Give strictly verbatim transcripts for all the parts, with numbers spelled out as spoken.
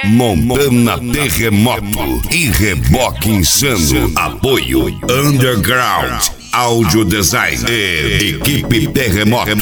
Montana Terremoto e Reboque Insano. Apoio Underground Audio Design e Equipe Terremoto.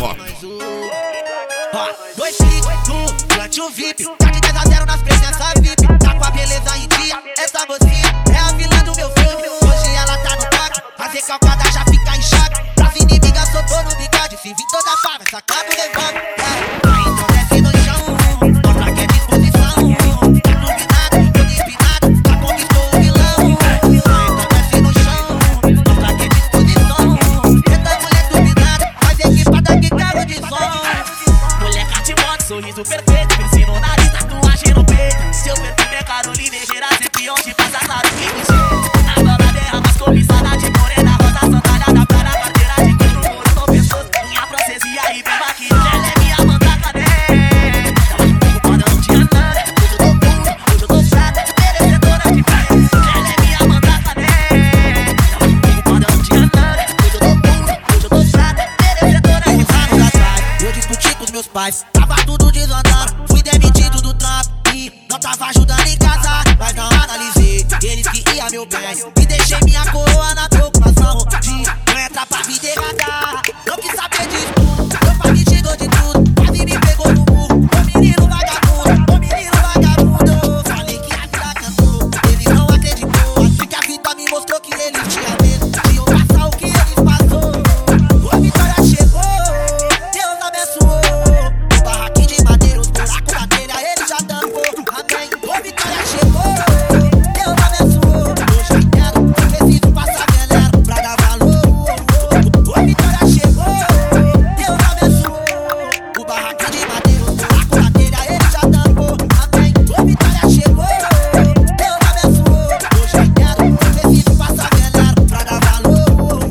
Dois cliques, um, plante o V I P. Tá de dez a zero nas presenças V I P. Tá com a beleza em dia, essa mocinha é a vilã do meu filme. Hoje ela tá no toque, a recalcada já fica em choque. Pras inimigas soltou no bigode, se vir toda pá, vai sacando o revólver. Aí então desce no chão, mostra que é disposição. Tá turbinado, todo empinado, já conquistou o vilão. Aí então desce no chão, mostra que é disposição. Essa mulher turbinada, mas equipada que carro de som. Moleca de moto, sorriso perfeito, piercing no nariz, tatuagem no peito. Seu perfume é Carolina Herrera, sempre onde passa claro que me jeito. Na bola derrama as cobiçadas de morena, rosa sandália pra na carteira de couro, couro, tô pessoa. Minha francesia e bem maquiada, ela é minha mandada, né? Ela comigo quando eu não tinha nada, hoje eu tô puro, hoje eu tô chata, merecedora de fé. Ela é minha mandada, né? Ela comigo quando eu não tinha nada, hoje eu tô puro, hoje eu tô chata, merecedora de fé. Eu discuti com os meus pais, tava tudo desandando, fui demitido do trampo e não tava ajudando em casa, mas não analisei, eles que ia meu bem, e deixei minha coroa na preocupação de não entrar pra vida errada. Não quis saber disso tudo, meu pai me xingou de tudo, quase me pegou no burro. Ô menino vagabundo, ô menino vagabundo, falei que a vida cantou, ele não acreditou, acho que a vida me mostrou que ele tinha medo de eu passar o que eles passou. A vitória chegou, Deus abençoou, o barraquinho de madeira, os buracos da telha, ele já tampou, amém. A vitória chegou, Deus abençoou, hoje eu quero, eu preciso passar veneno pra dar valor. A vitória chegou, Deus abençoou, o barraquinho de madeira, os buracos da telha, ele já tampou, amém. A vitória chegou, Deus abençoou, hoje eu quero, eu preciso passar veneno pra dar valor.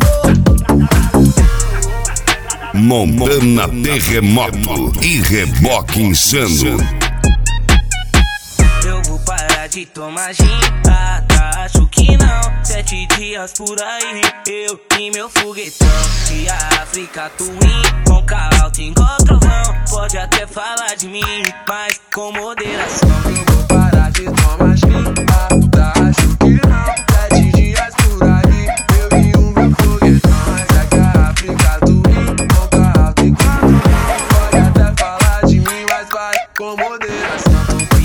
Montana Terremoto e Reboque Insano. Eu vou parar de tomar gin, tá, tá, acho que não. Sete dias por aí, eu e meu foguetão. E a África Twin, com carro alto igual trovão. Pode até falar de mim, mas com moderação. Eu vou parar de tomar gin, tá, tá, acho que não. Sete dias por aí, eu e o meu foguetão. Mas é que a África Twin, com carro alto igual trovão. Pode até falar de mim, mas vai com moderação.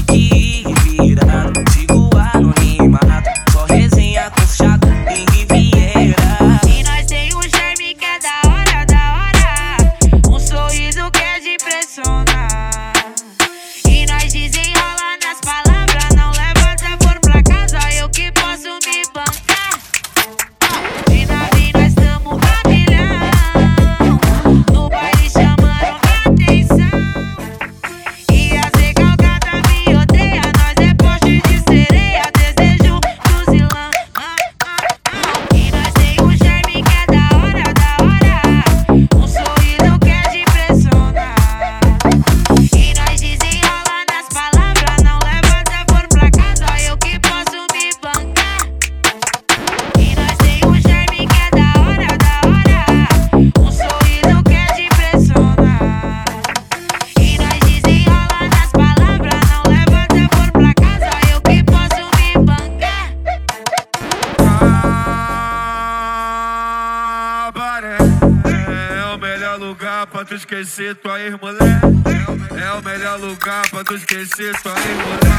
Sigo anonimato, só resenha com chato em Riviera. E nós tem um charme que é da hora, da hora, um sorriso que é de impressionar. E nós desenrola nas palavras, não leva sabor pra casa, eu que posso me bancar. E na vida nós tamo a milhão, no baile chamaram atenção. E as recalcadas me odeiam, nós é poste de sereia, desejo fuzilão. Ah, ah, ah. E nós tem um charme que é da hora, da hora, um sorriso que é de impressionar. E nós desenrola nas palavras, não leva sabor pra casa, eu que posso me bancar. E nós tem um charme que é da hora, da hora, um sorriso que é de impressionar. E nós desenrola nas palavras, não leva sabor pra casa, eu que posso me bancar. Ah, Baré, é o melhor lugar pra tu esquecer tua ex-mulher. É o melhor lugar pra tu esquecer tua ex-mulher.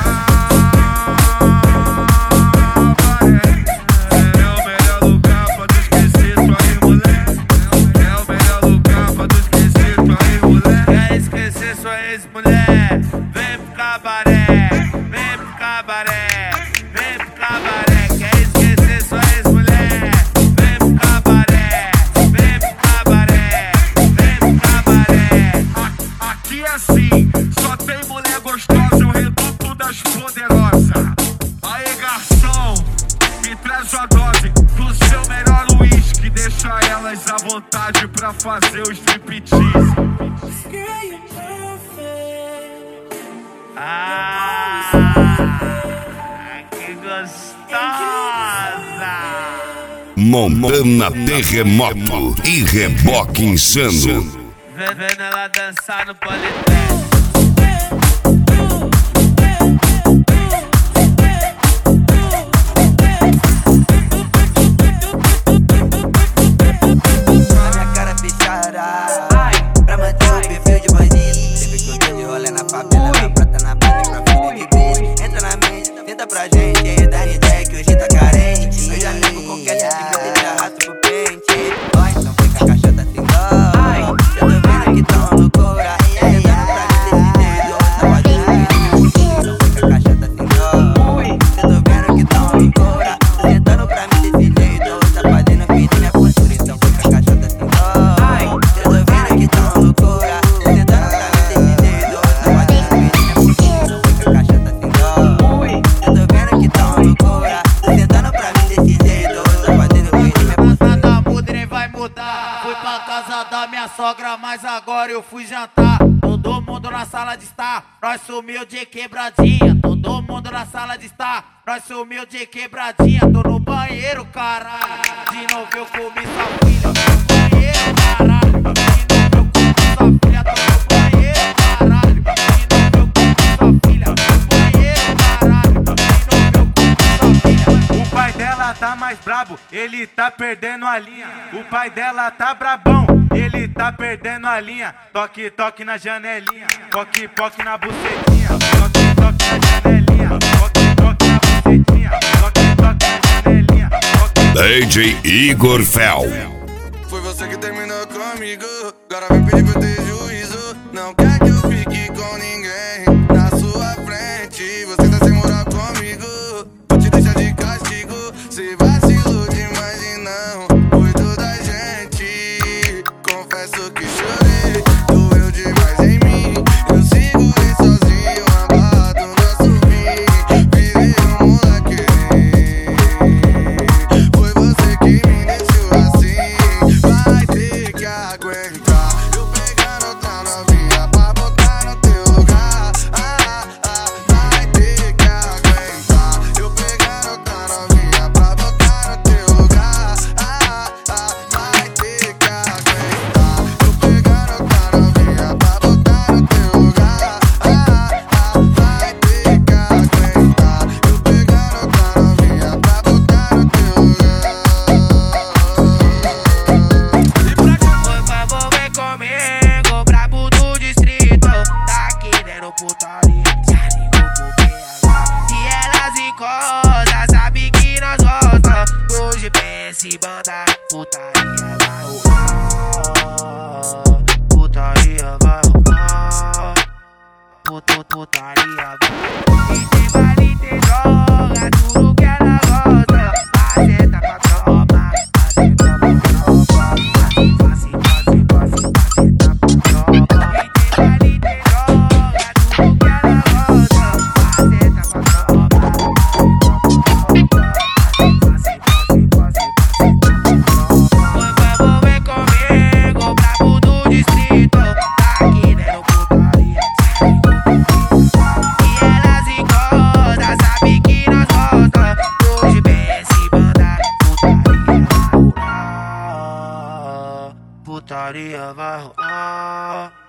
Ah, Baré, é o melhor lugar pra tu esquecer tua ex-mulher. É o melhor lugar pra tu esquecer tua ex-mulher. Quer esquecer sua ex-mulher? Vem pro cabaré, vem pro cabaré, vem pro cabaré. Quer esquecer sua ex-mulher? Vem pro cabaré, vem pro cabaré, vem pro cabaré. A- Aqui é assim, só tem mulher gostosa, é o reduto das poderosas. Aí garçom, me traz a dose do seu melhor uísque, deixa elas à vontade pra fazer o striptease. Ah, que gostosa! Montana Terremoto e Reboque Insano. Vendo ela dançar no politécnico. sogra, mas agora eu fui jantar. Todo mundo na sala de estar, nós sumiu de quebradinha. Todo mundo na sala de estar, nós sumiu de quebradinha. Tô no banheiro, caralho, de novo eu comi sua filha. Tô no banheiro, caralho, de novo eu comi sua filha. Tô no banheiro, caralho, de novo eu comi sua filha. Tô no banheiro, caralho, de novo eu comi sua filha. O pai dela tá mais brabo, ele tá perdendo a linha. O pai dela tá brabão, ele tá perdendo a linha. Toque, toque na janelinha, toque, toque na bucetinha. Toque, toque na janelinha, toque, toque na bucetinha. Toque, toque na janelinha, toque. D J Igor Fel. Foi você que terminou comigo, agora vem pedir pra eu ter juízo. Não quer que eu fique com ninguém na sua frente. Você tá sem moral comigo, vou te deixar de castigo. Se vacilou demais e não cuido da gente. Confesso que chorei, doeu demais em mim. Eu segurei sozinho a barra do nosso fim. Virei um moleque, foi você que me deixou assim. Vai ter que aguentar eu pegar outra novinha pra botar no teu lugar. Ah, ah, vai ter que aguentar eu pegar outra novinha pra botar no teu lugar. Ah, ah, vai ter que aguentar eu pegar outra novinha pra botar no teu lugar. Ah, ah, vai ter que aguentar eu pegar outra novinha pra botar no teu lugar. Foi pra envolver comigo, brabo do distrito. Tá querendo putaria, já ligou pro B H. Se elas encostam, sabe que nós gosta. Hoje pense banda, putaria vai rolar. Putaria vai rolar. Puto, putaria vai. E tem baile, tem droga, tudo que ela gosta. Maceta pra tropa, maceta pra tropa. Passe, passe, passe, maceta pra tropa. E tem baile, tem droga, tudo que ela gosta. Maceta pra tropa, passe, passe, passe, maceta pra tropa. Foi pra envolver comigo, brabo do distrito. Tá querendo putaria, e elas encostam, sabe que nós gosta. Hoje pense banda, putaria vai rolar. Putaria vai rolar.